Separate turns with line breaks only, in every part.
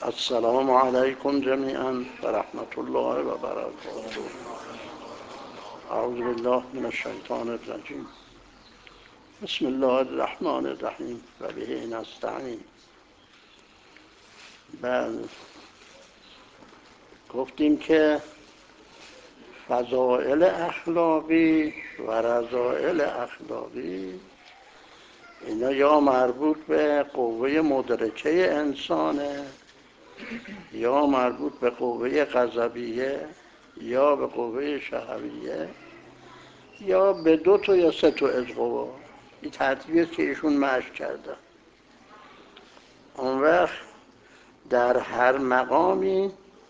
السلام علیکم جمیعا و رحمت الله و برکاته. اعوذ بالله من الشیطان الرجیم. بسم الله الرحمن الرحیم و به نستعین. گفتیم که فضائل اخلاقی و رذائل اخلاقی اینا یا مربوط به قوه مدرکه انسانه، یا مربوط به قوه غضبیه، یا به قوه شهویه، یا به دو تا یا سه تا از قوا. این ترتیبیست که ایشون مشق کرده. اون وقت در هر مقامی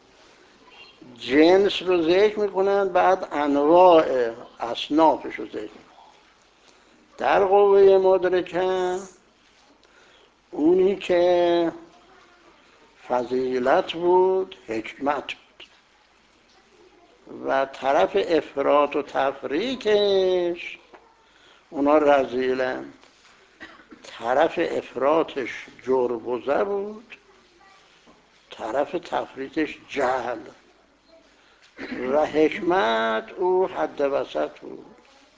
جنس رو ذکر میکنن، بعد انواع اصنافش رو ذکر میکنن. در قوه مدرکه اونی که فضیلت بود حکمت بود و طرف افراط و تفریطش اونا رذیلن. طرف افراطش جربوزه بود، طرف تفریطش جهل و حکمت او حد وسط بود.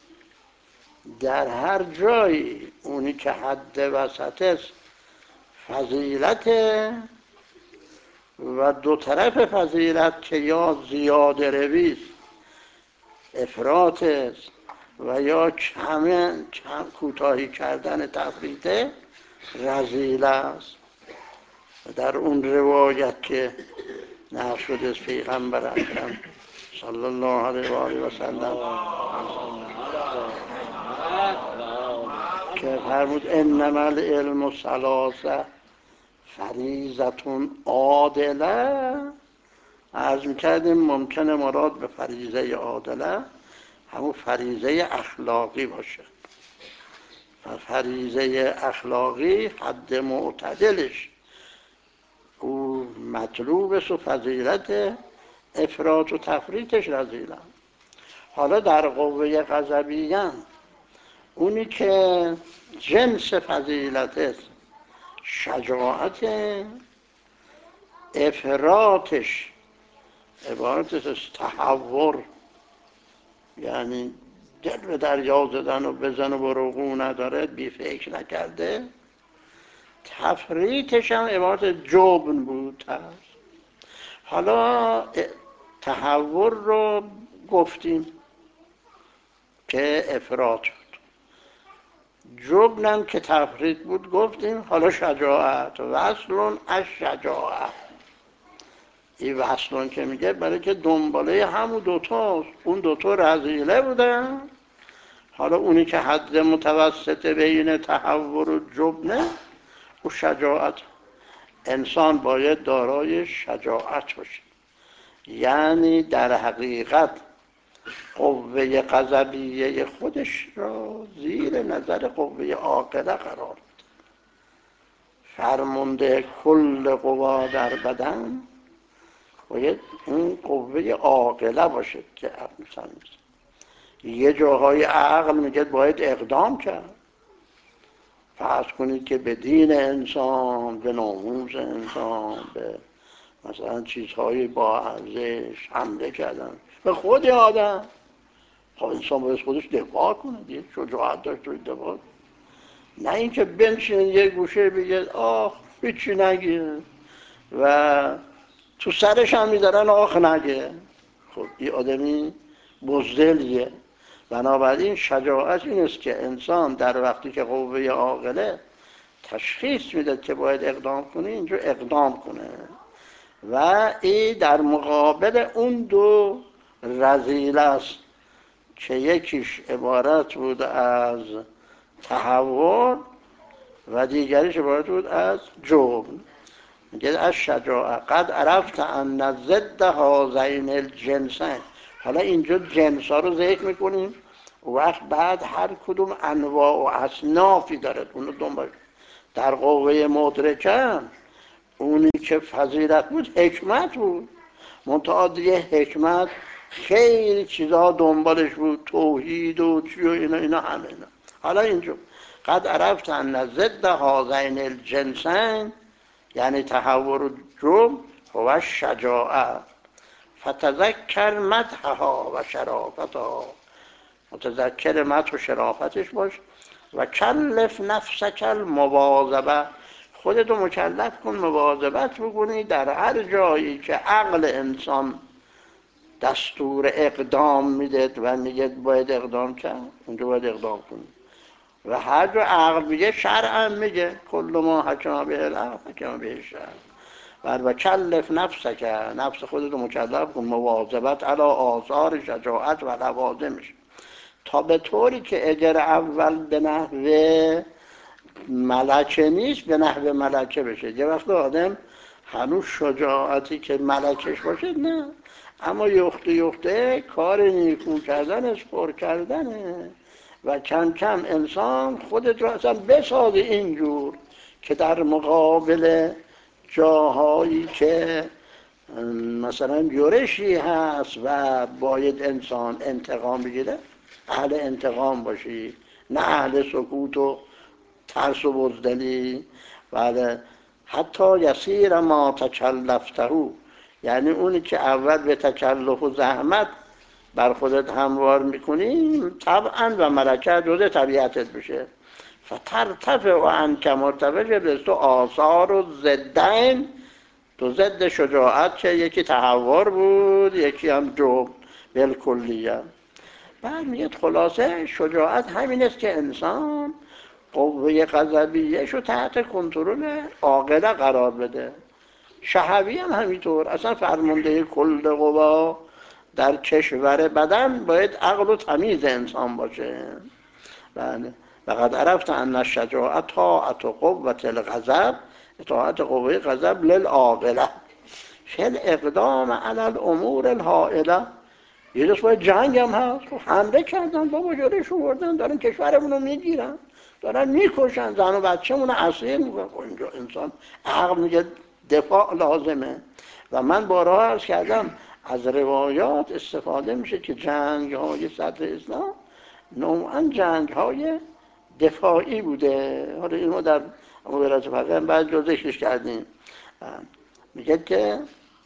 در هر جایی اونی که حد وسط است فضیلته و دو طرف فضیلت که یا زیاده رویست افراط است و یا کم کوتاهی کردن تفریطه رذیل است. و در اون روایت که نقل شده از پیغمبر اکرم صلی الله علیه و آله و سلم که فرمود انما العلم ثلاثه فریضة عادله. عرض میکردیم ممکنه مراد به فریضه عادله همون فریضه اخلاقی باشه و فریضه اخلاقی حد معتدلش او مطلوبش و فضیلت افراط و تفریطش رذیلن. حالا در قوه غضبیه اونی که جنس فضیلت است شجاعت، افراطش عبارت از تحور، یعنی دل به دریا زدن و بزن و بروغو نداره، بی فکر نکرده. تفریطش هم عبارت جبن بود. حالا تحور رو گفتیم که افراط بود، جبنم که تفریط بود گفتیم. حالا شجاعت، وصلون از شجاعت. این وصلون که میگه برای که دنباله همون دوتاست. اون دوتا رذیله بودن، حالا اونی که حد متوسط بین تحور و جبنه او شجاعت. انسان باید دارای شجاعت باشه، یعنی در حقیقت قوه غضبیه خودش را زیر نظر قوه عاقله قرار بده. فرمانده کل قوا در بدن باید اون قوه عاقله باشه که عقل مثلا یه جاهای عقل میگه باید اقدام کرد. فرض کنید که به دین انسان، به ناموس انسان، به مثلا چیزهای با ارزش حمله کردن به خود آدم. خب انسان باید خودش دفاع کنه، یه شجاعت داشت و دفاع. نه اینکه بنشین یه گوشه بگه آخ هیچی نگه و تو سرش هم میدارن آخ نگه. خب این آدمی بزدلیه. بنابراین شجاعت این است که انسان در وقتی که قوه عاقله تشخیص میده که باید اقدام کنه اینجا اقدام کنه و این در مقابل اون دو رذیل است که یکیش عبارت بود از تحول و دیگریش عبارت بود از جبن. میگه از شجاعت قد عرفت ان ضد هذین الجنسین. حالا اینجا جنس ها رو ذکر میکنیم، وقت بعد هر کدوم انواع و اصنافی داره اونو دنبال. در قوه مدرکه اونی که فضیلت بود حکمت بود، منتها دیگه حکمت خیلی چیزا دنبالش بود، توحید و چی و اینا همه اینا. حالا اینجا قد عرفت ان ضد هذین الجنسین، یعنی تهور و جرم هو شجاعت. فتذکر مدحها و شرافتها، متذکر مدح و شرافتش باش. و کلف نفسک المواظبه، خودتو مکلف کن مواظبت بکنی در هر جایی که عقل انسان دستور اقدام میده و میگه باید اقدام کرد، اونجا باید اقدام کنی. و هر جا عقل میگه شرع میگه کل ما حکم به العقل حکم به شرع. و کلف نفسک، نفس خودتو مکلف کن مواظبت علی آثار شجاعت و لوازمش، تا به طوری که اگر اول به نحوه ملکه نیست به نحوه ملکه بشه. یه وقت آدم هنوز شجاعتی که ملکش باشه نه، اما یخته یخته کار نیکو کردنش پر کردنه و کم کم انسان خودت رو اصلا بسازه اینجور که در مقابل جاهایی که مثلا یورشی هست و باید انسان انتقام بگیره اهل انتقام باشی، نه اهل سکوت و ترس و بزدلی. بله، حتی یسیر ما تکلفته، یعنی اونی که اول به تکلف و زحمت بر خودت هموار میکنی طبعا و ملکه جز طبیعتت بشه. فترتفع و عنک مرتفع به تو آثار و ضدین، دو ضد شجاعت که یکی تهور بود یکی هم جبن بالکلیه. بعد میگه خلاصه شجاعت همین است که انسان قوه غضبیه‌ش رو تحت کنترل عاقله قرار بده. شهوی هم همینطور، اصلا فرمانده کل قوا در کشور بدن باید عقل و تمیز انسان باشه. بله، لقد عرفت ان الشجاعت طاعت قوة الغضب، اطاعت قوه غضب للعاقله فی الاقدام علی الامور الهائله. یه دست باید جنگ هم هست، حمله کردن بابا جلوشون بردن دارن کشورمون رو میگیرن، دارن میکشن، زن و بچه‌مون رو اسیر میکنن. اینجا انسان عقل میگه دفاع لازمه. و من بارها عرض کردم از روایات استفاده میشه که جنگ های صدر اسلام نوعا جنگ های دفاعی بوده. حالا اینو در مبارزات فقیه بعد جزشش کردیم. میگه که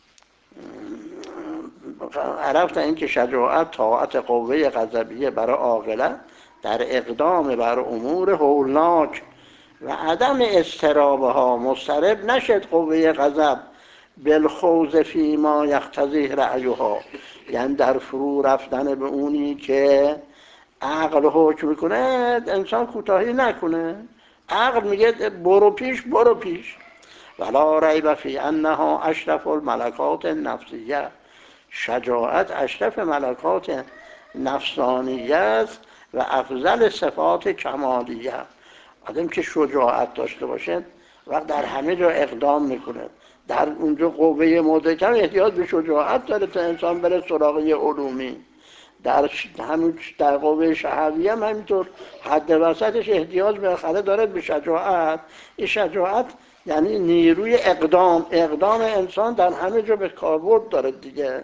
عرفت این که شجاعت طاعت قوه غضبیه برای عاقله در اقدام بر امور هولناک و عدم استرابها مضطرب نشد قوه غضب بالخوض فی ما یقتضیه رأیها، یعنی در فرو رفتن به اونی که عقل حکم میکنه انسان کوتاهی نکنه. عقل میگه برو پیش برو پیش. ولا ریب فی انها اشرف الملکات النفسیه، شجاعت اشرف ملکات نفسانیه است و افضل صفات کمالیه. آدم که شجاعت داشته باشه وقت در همه جا اقدام میکنه، در اونجا قوه مدرکم احتیاج به شجاعت داره تا انسان بره سراغ علومی. در همون در قوه شهویه هم همینطور حد وسطش احتیاج بالاخره داره به شجاعت. این شجاعت یعنی نیروی اقدام انسان در همه جا به کاربرد داره دیگه.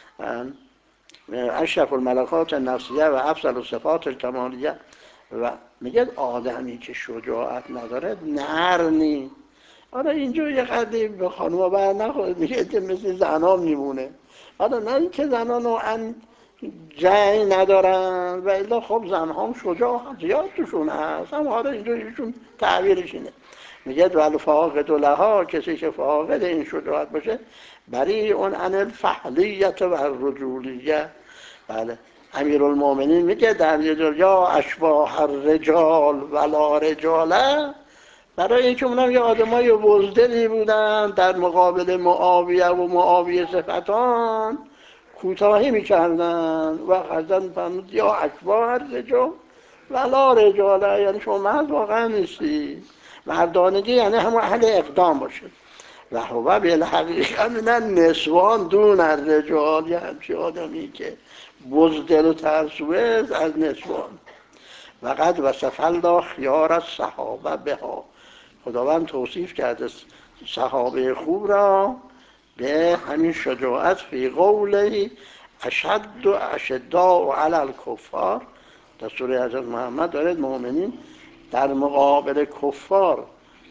اشرف الملکات النفسیه و افضل الصفات الکمالیه. و میگه آدمی که شجاعت نداره نر نی. حالا اینجا یه قدری به خانوما بر نخورد، میگه که مثل زنان میمونه. حالا نه این که زنان نوعا جنگ ندارن و الا خب زنها هم شجاع زیاد توشون هست، اما حالا اینجا ایشون تعبیرش اینه. میگه ول فاقد لها، کسی که فاقد این شجاعت باشه بری اون عن الفحلیت و الرجولیه. بله، امیرالمومنین میگه در یه جا یا اشباح الرجال ولا رجاله، برای اینکه اونم یه آدمای بزدلی بودن در مقابل معاویه و معاویه صفتان کوتاهی میکردن و حضرت فرمود یا اشباح الرجال ولا رجاله، یعنی شما مرد واقعا نیستی. مردانگی یعنی همون اهل اقدام باشه. و هو بالحقیقه من النسوان دون الرجال، یه همچی آدمی که بزدل و ترسوه از نسوان. و قد وصف الله خیار الصحابه بها، خداوند توصیف کرده صحابه خوب را به همین شجاعت فی قوله اشد و اشداء علی الکفار. در سوره حضرت محمد دارد مؤمنین در مقابل کفار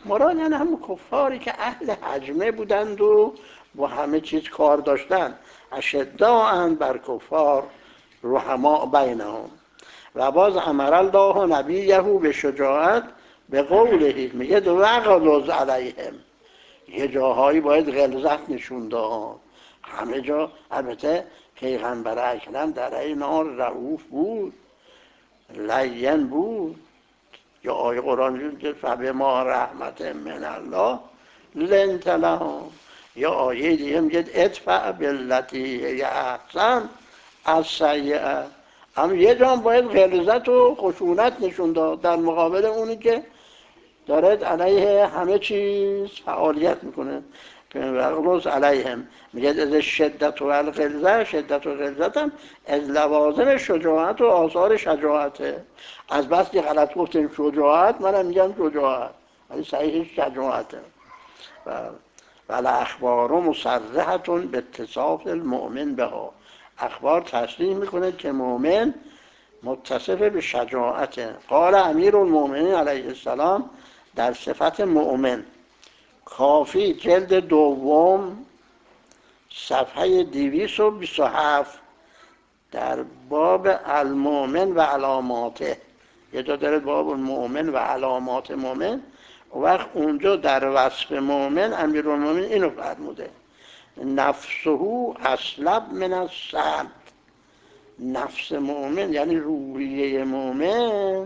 مراد یعنی هم کفاری که اهل حجمه بودند و با همه چیز کار داشتن. اشداء بر کفار رحماء بینهم. و باز امر الله نبیه به شجاعت به قوله، میگه وغلظ علیهم. یه جاهایی باید غلظت نشون داد، همه جا. البته پیغمبر اکرم در این حال رؤوف بود، لین بود. یا آیه قرآن که فبما رحمت من الله لنت لهم. یا آیه دیگه میگه ادفع بالتی هی احسن السیئه. اما یه جا باید غلظت و خشونت نشون داد در مقابل اونی که داره علیه همه چیز فعالیت میکنه. وغلظ علیهم، میگه از شدت و الغلظه، شدت و غلظت هم از لوازم شجاعت و آثار شجاعته. از بس که غلط گفتیم شجاعت، منم میگم شجاعت، ولی صحیح شجاعته. و الاخبار مصرحه به اتصاف المؤمن بها. اخبار تصریح میکنه که مؤمن متصف به شجاعته. قال امیر المؤمنین علیه السلام در صفت مؤمن، کافی جلد دوم صفحه 227 در باب المؤمن و علاماته. یه جا داره باب المؤمن و علامات مؤمن، و وقت اونجا در وصف مؤمن امیرالمؤمنین اینو فرموده: نفسه اسلب من السعد. نفس مؤمن یعنی روحیه مؤمن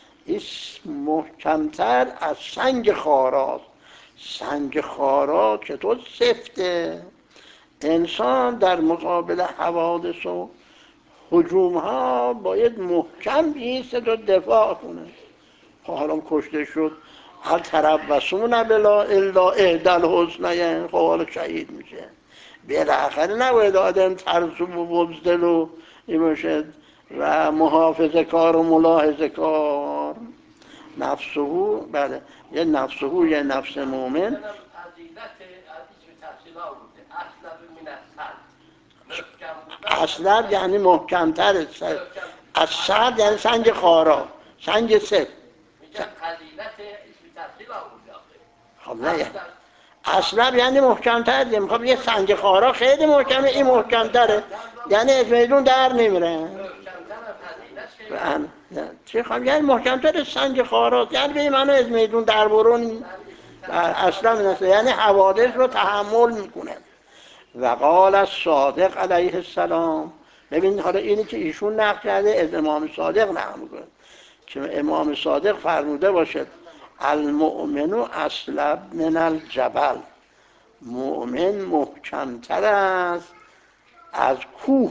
محکمتر از سنگ خاراست. سنگ خارا چطور سفته؟ انسان در مقابل حوادث و هجوم ها باید محکم بیسته و دفاع کنه. حالا کشته شد، هل تربصون بلا الا احدی الحسنیین، خب حالا شهید میشه. بالاخره نباید آدم ترسو و بزدل و این باشد و محافظه کار و ملاحظه کار. نفسه، بله، یه نفسه، یه نفس مؤمن. اسلب یعنی محکمتر، از سرد یعنی سنگ خارا، سنگ سفت. خب نه، اسلب یعنی محکمتر دیگه. میخوام یه سنگ خارا خیلی محکمه، این محکمتره، یعنی از میدون در نمیره. چه خواهم یعنی محکمتر سنگ خارا، یعنی به منو از میدون در برون. اصلا یعنی حوادث رو تحمل میکنه. و قال الصادق علیه السلام. ببین حالا اینی که ایشون نقل کرده از امام صادق نقل میکنه که امام صادق فرموده باشد المؤمن اسلب من الجبل. مؤمن محکمتر است از کوه.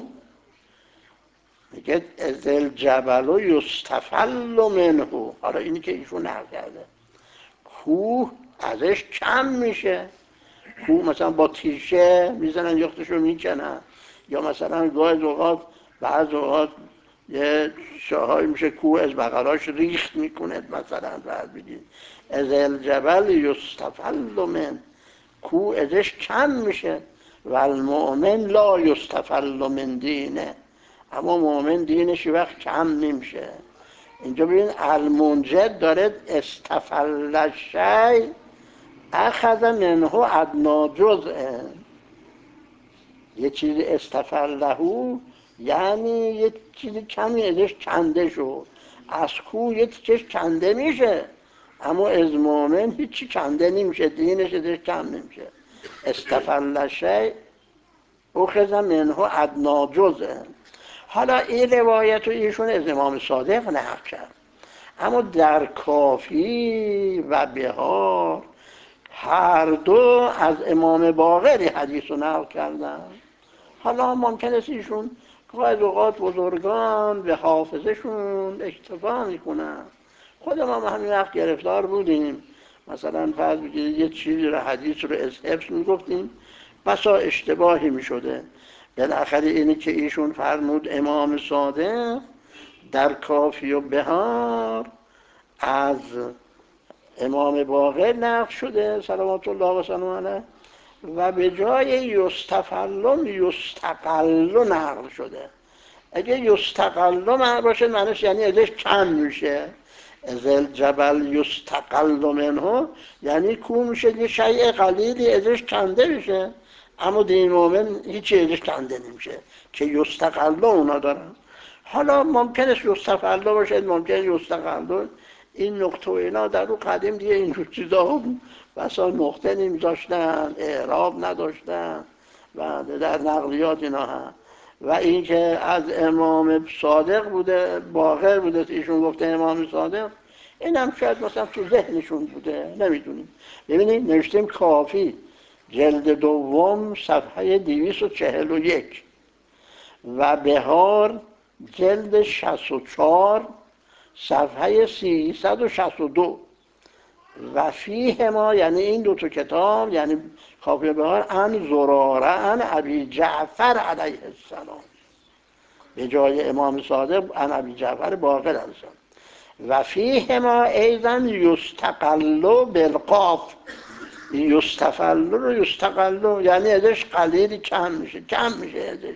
میگه از الجبل یستفل منه. حالا اینی که ایشون نقل کرده، کوه ازش کم میشه. کوه مثلا با تیشه میزنن یختشو میکنن، یا مثلا گاهی اوقات بعض اوقات یه شاهایی میشه کوه از بغلاش ریخت میکنه مثلا. بعد بگید از الجبل یستفل من، کوه ازش کم میشه. و المؤمن لا یستفل من دینه، اما مؤمن دینش وقت کم نمیشه. اینجا ببین المنجد داره استفل الشیء اخذ منه ادنا جزء. یه چیزی استفله یعنی یه چیزی کمی ازش کنده شد. از کوه یه چیزش کنده میشه، اما از مؤمن هیچی کنده نمیشه، دینش ازش کم نمیشه. استفله شیء اخذ منه ادنا جزء. حالا این روایت رو ایشون از امام صادق نقل کرد، اما در کافی و بهار هر دو از امام باقری حدیث رو نقل کردن. حالا ممکن است ایشون گاهی اوقات بزرگان به حافظشون اکتفا میکنن. خودم هم همین وقت گرفتار بودیم، مثلا فرض بگیرید یه چیزی رو حدیث رو از حفظ میگفتیم، بسا اشتباهی میشده. بالاخره اینی که ایشون فرمود امام صادق در کافی و بهار از امام باقر نقل شده صلوات الله و سلامه علیه، و به جای یستفلم یستقل نقل شده. اگه یستقل معنی باشه معنیش یعنی ازش کم میشه، ازل جبل یستقل منه، یعنی کو میشه یه شیء قلیلی ازش کنده میشه، اما دین مومن هیچی ازش کنده نمیشه که یستقل اونا دارن. حالا ممکنه یستقل باشه، ممکنه یستقل، این نقطه و اینا در رو قدیم دیگه اینجور چیزا بسا نقطه نمیذاشتن، اعراب نداشتن و در نقلیات اینا هم. و اینکه از امام صادق بوده، باقر بوده، ایشون گفته امام صادق، این هم شاید مثلا تو ذهنشون بوده، نمیدونیم. ببینید نوشتیم کافی جلد دوم صفحه 241 و بهار جلد 64 صفحه 362 و فیه ما، یعنی این دو تا کتاب، یعنی کافی بهار، ان زراره ان ابی جعفر علیه السلام، به جای امام صادق ان ابی جعفر باقر علیه السلام. و فیه ما ایضا یستقل بالقاف، یستفل رو یستقل، یعنی ازش قلیلی کم میشه ازش.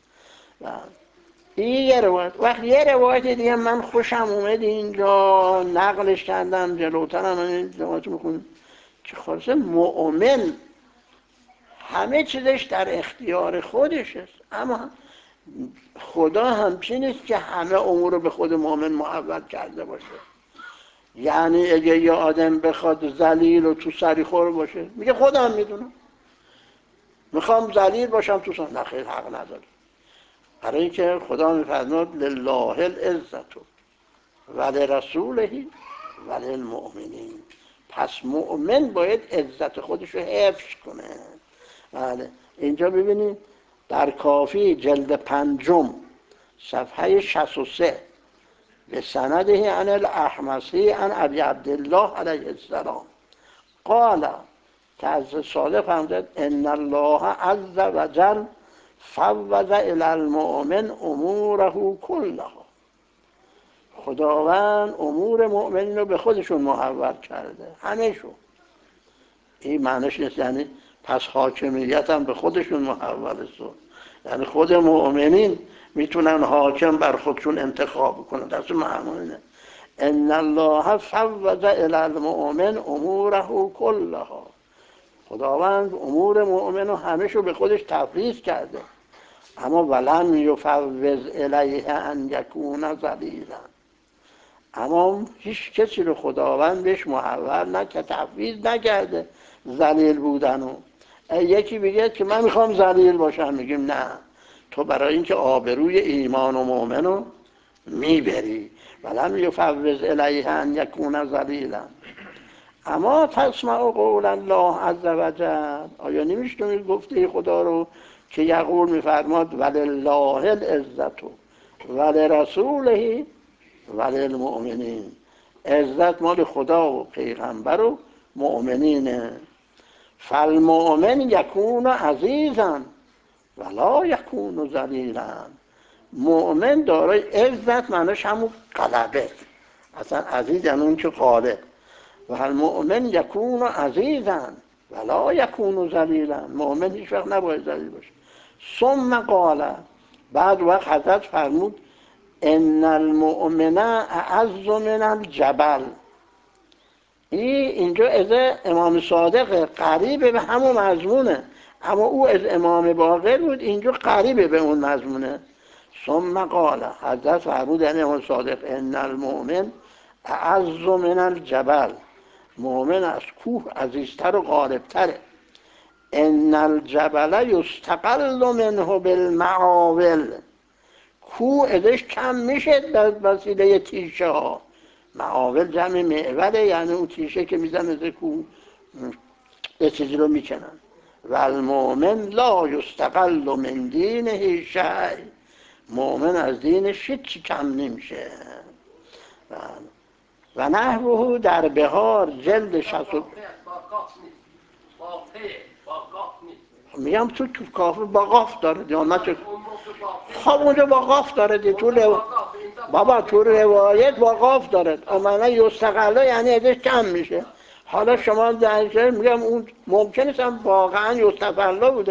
این یه روایت. وقت یه روایت دیگه من خوشم اومد اینجا نقلش کردم، جلوتر هم این روایت میخونیم که خلاصه مؤمن همه چیزش در اختیار خودش است، اما خدا همچین نیست که همه امور رو به خود مؤمن محول کرده باشه. یعنی اگه یه آدم بخواد ذلیل و تو سری خور باشه، میگه خودم میدونم، میخوام ذلیل باشم تو سری، نه خیر، حق نداره. برای اینکه خدا میفرماد لله العزت و لرسوله و للمؤمنین. پس مؤمن باید عزت خودش رو حفظ کنه. بله. اینجا ببینید در کافی جلد 5 صفحه 63 به سنده عن الاحمسی عن ابی عبدالله علیه السلام قال، که از صادق فرمود ان الله عز وجل فوض الی المؤمن اموره کلها، خداوند امور مؤمنین رو به خودشون محول کرده، همه‌شون. این معنیش نیست یعنی پس حاکمیت هم به خودشون محول است، یعنی خود مؤمنین میتونن حاکم بر خودشون انتخاب کنن، در اصل معنی ان الله فوض الی المؤمن اموره کلها، خداوند امور مؤمن رو همه‌شو به خودش تفویض کرده، اما ولم یفوض الیه ان یکون ذلیلا، اما هیچ کسی رو خداوند بهش محول نکرد، تفویض نکرده ذلیل بودنو. یکی بگه که من میخوام ذلیل باشم، میگیم نه، تو برای اینکه آبروی ایمان و مؤمن رو میبری. ولم یفوض الیه ان یکون ذلیلا. اما تسمع قول الله عز وجل، آیا نمیشنوید گفته خدا رو که یقول میفرماد ولله العزت ولرسوله وللمؤمنین، عزت مال خدا و پیغمبر و مؤمنینه. فالمؤمن یکون عزیزا ولا یکون ذلیلا، مؤمن دارای عزت، معناش همون غلبه، اصلا عزیز یعنی اون که غالب. و المؤمن یکون عزیزا ولا یکون ذلیلا، مؤمن هیچ وقت نباید ذلیل باشه. ثم قال، بعد وقت حضرت فرمود ان المؤمن اعز من الجبل، اینجا از امام صادق قریب به همون مضمونه، اما او از امام باقر بود، اینجا قریب به اون مضمونه. ثم قال، حضرت فرمود یعنی امام صادق ان المؤمن اعز من الجبل، مؤمن از کوه عزیزتر و غالبتره. ان الجبل یستقل منه بالمعاول، کوه ازش کم میشه در وسیله تیشه ها. معاول جمع معوله، یعنی اون تیشه که میزن از کوه یه چیزی رو میکنن. و المؤمن لا یستقل من دینه شیء، مؤمن از دینش هیچی کم نمیشه. و نحوه در بهار جلد 60 میگم تو کافه با قاف داره یا نه؟ خب اونجا با قاف داره دی، بابا تو روایت با قاف داره، امانا یستقلا یعنی ازش کم میشه. حالا شما در میگم اون ممکنه هم واقعا یستفلا بوده،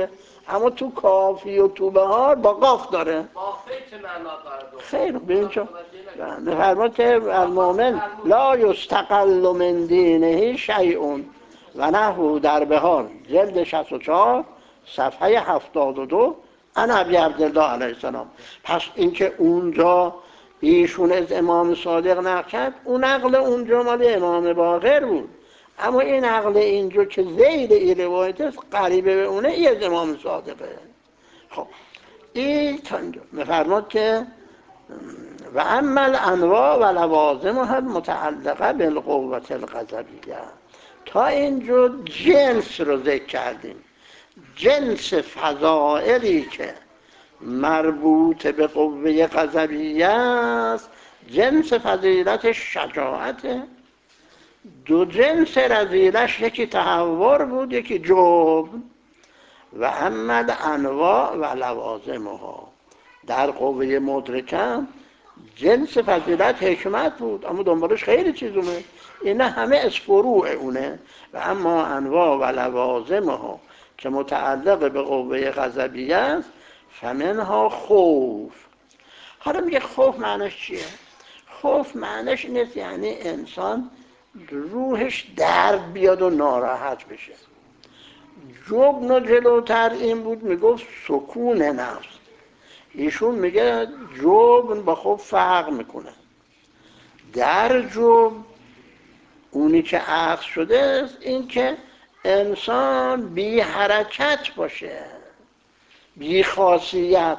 اما تو کافی و تو بهار با قاف داره.
قافه چه معنا داره؟
خیر ببین چون فرمود که المؤمن لا یستقل من دینه شیء و نحو در بهار جلد 64 صفحه 72 عن ابی عبدالله علیه السلام. پس اینکه اونجا ایشون از امام صادق نقل کرد، اون نقل اونجا مال امام باقر بود، اما این نقل اینجا که زید این روایت است قریبه به اونه، ای از امام صادقه. خب این تا اینجا می‌فرماد که و اما الانواع و لوازمها المتعلقه بالقوة الغضبیه. تا اینجا جنس رو ذکر کردیم، جنس فضائلی که مربوط به قوه غضبیه است. جنس فضیلت شجاعت، دو جنس رذیلش یکی تهور بود یکی جبن. و اما انواع و لوازمها، در قوه مدرکم جنس فضیلت حکمت بود، اما دنبالش خیلی چیز اومد، اینا همه از فروع اونه. و اما انواع و لوازمها که متعلق به قوه غضبیه است، فمنها خوف. حالا میگه خوف معنیش چیه؟ خوف معنیش نیست یعنی انسان روحش درد بیاد و ناراحت بشه. جبن و جلوتر این بود میگفت سکون نفس. ایشون میگه جبن با خوف فرق میکنه. در جبن اونی که عقل شده است این که انسان بی حرکت باشه، بی خاصیت،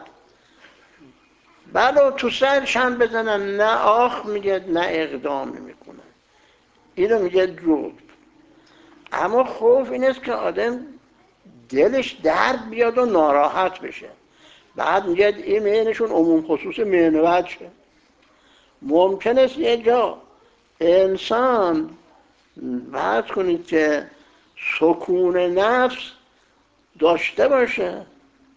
بلا تو سرش هم بزنن نه آخ میگه نه اقدام میکنه، اینو میگه جبن. اما خوف این است که آدم دلش درد بیاد و ناراحت بشه. بعد میگه این معنیشون عموم خصوص معنی وجه. ممکن است یه جا انسان فرض کنید که سکون نفس داشته باشه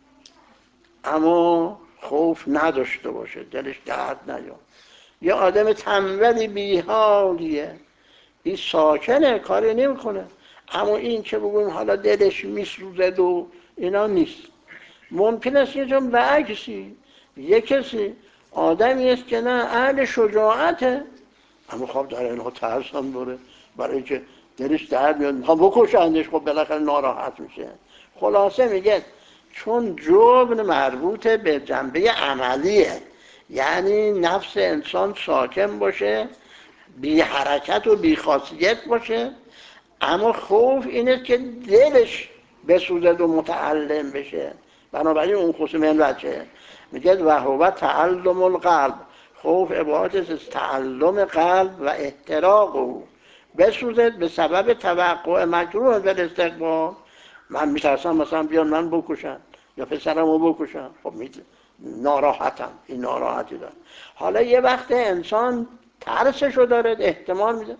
اما خوف نداشته باشه، دلش درد نیاد. یه آدم تنبلی بیحالیه، این ساکنه کاری نمیکنه، اما این که بگویم حالا دلش میسوزد و اینا نیست. ممکن است یه جا برعکسی، یه کسی آدمی است که نه اهل شجاعته اما خب در اینها ترس هم داره، برای اینکه دلش درد میاد میخوام بکشندش، خب بالاخره ناراحت میشه. خلاصه میگه چون جبن مربوط به جنبه عملیه، یعنی نفس انسان ساکن باشه، بی حرکت و بی خاصیت باشه، اما خوف اینه که دلش بسوزد و متعلم بشه. بنابراین اون خصوص من وجهه. میگه و هو تعلم القلب، خوف عبارت از تعلم قلب و احتراق او، بسوزد به سبب توقع مکروه در استقبال. من میترسم مثلا بیان من بکشن یا پسرمو بکشن، خب ناراحتم، این ناراحتی دارم. حالا یه وقت انسان ترسشو داره، احتمال میده،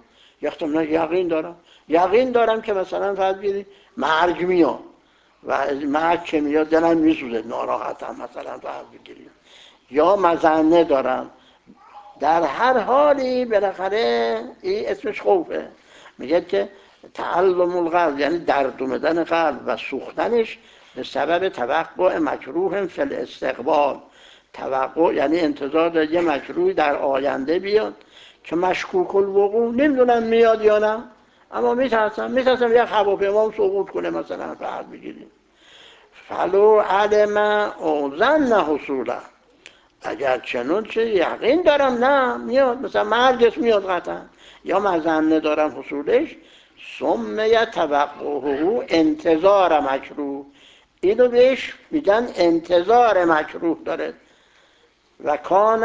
یقین دارم که مثلا فرض بگیرید مرگ میاد و از مرگ که میاد دلم میسوزه، ناراحتم مثلا فرض بگیرید، یا مظنه دارم. در هر حالی بالاخره این اسمش خوفه. میگه که تعلم القلب یعنی درد اومدن قلب و سوختنش به سبب توقع مکروه فی الاستقبال. توقع یعنی انتظار داره یه مکروهی در آینده بیاد که مشکوک الوقوع، نمیدونم میاد یا نه، اما میترسم یک هواپیما سقوط کنه مثلا فرض بگیریم. فلو علم او ظن حصوله، اگر چنون چه یقین دارم نه میاد، مثلا مرگش میاد قطعا، یا مظنه دارم حصولش، سمیه توقعه انتظار مکروه، اینو بهش میگن انتظار مکروه داره. و کان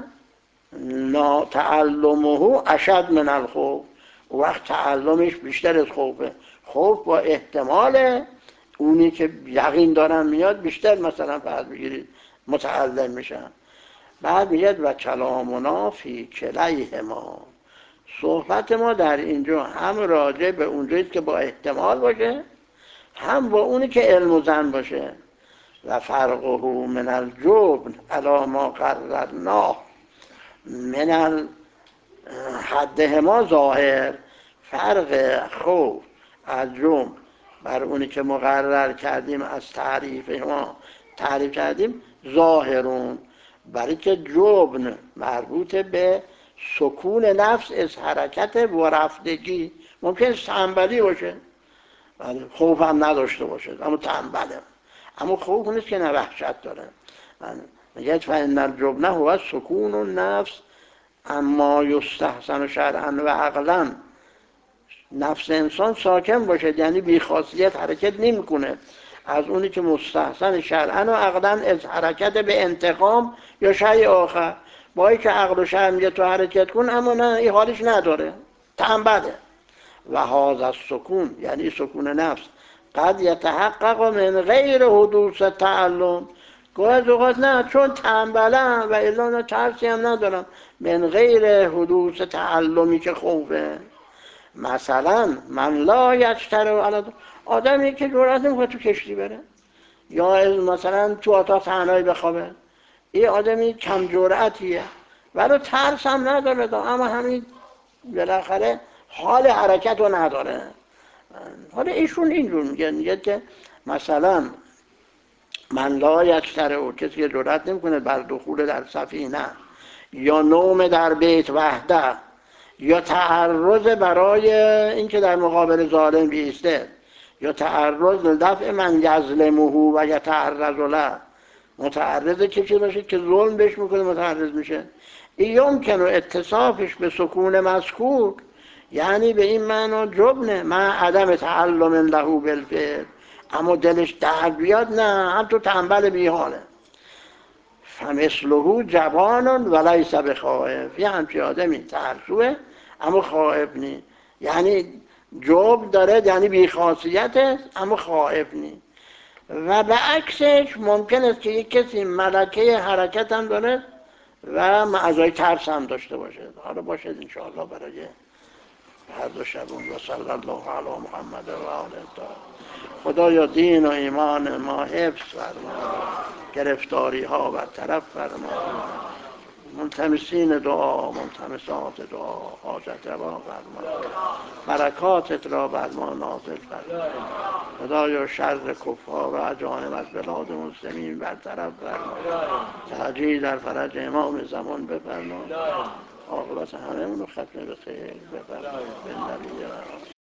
تعلمه اشد من الخوف، وقت تعلمش بیشتر از خوفه. خوف با احتمال اونی که یقین دارن میاد بیشتر مثلا فرض بگیرید متعلم میشن. بعد میگه و کلامنا فی کلیهما، صحبت ما در اینجا هم راجع به اونجاییست که با احتمال باشه، هم با اونی که علم و ظن باشه. و فرقه من الجبن علی ما قررناه من حده ما ظاهر، فرق خوف از جبن بر اونی که مقرر کردیم از تعریف ما تعریف کردیم ظاهرون، برای که جبن مربوط به سکون نفس از حرکت و رفتگی، ممکن تنبلی باشه، خوف هم نداشته باشه اما تنبله، اما خوف نیست که نه وحشت داره. میگه فإن الجبن هو سکون النفس اما یستحسن شرعا و عقلا، نفس انسان ساکن باشه یعنی بی‌خاصیت حرکت نمیکنه از اونی که مستحسن شرعا و عقلا از حرکت به انتقام یا شیء آخر، با اینکه عقل و شرع میگه تو حرکت کن اما نه این حالش نداره، تنبله. و هذا السکون یعنی سکون نفس قد یتحقق من غیر حدوث تعلم، گاهی از اوقات نه چون تنبلم و الا ترسی هم ندارم، من غیر حدوث تعلمی که خوفه. مثلا من لا یجترئ، آدمی که جرأت نمیکنه تو کشتی بره یا مثلا تو اتاق تنهایی بخوابه، این آدمی کم جرأتیه ولی ترس هم نداره، اما همین بالاخره حال حرکت رو نداره. حالا ایشون اینجور میگه که مثلا من لا یجترئ، کسی که جرأت نمیکنه بر دخول در سفینه یا نوم در بیت وحده یا تعرض برای اینکه در مقابل ظالم بیسته یا تعرض لدفع من یظلمه و یتعرض له، متعرض کسی باشه که ظلم بهش میکنه متعرض میشه، این یمکن اتصافش به سکون مذکور، یعنی به این معنا جبنه من عدم تعلم له بالفعل، اما دلش درد بیاد نه هم تو تنبل بیحاله. فمثله جبان ولیس بخائف، یه همچی آدمی ترسوه اما خائف نی، یعنی جبن داره یعنی بیخاصیت اما خائف نی. و به عکسش ممکن است که یک کسی ملکه حرکت هم داره و معزای ترس هم داشته باشه. حالا باشد انشاءالله برای هر دو شبون. و صلی الله علی محمد و آله الطاهرین. خدایا دین و ایمان ما حفظ فرما، گرفتاری ها برطرف فرما، ملتمسین دعا ملتمسات دعا حاجت روا فرما، برکاتت را بر ما نازل فرما. خدایا شر کفار و اجانب از بلاد مسلمین برطرف فرما، تعجیل در فرج امام زمان بفرما، عاقبت همه اونو ختم به خیر بفرما. به نبی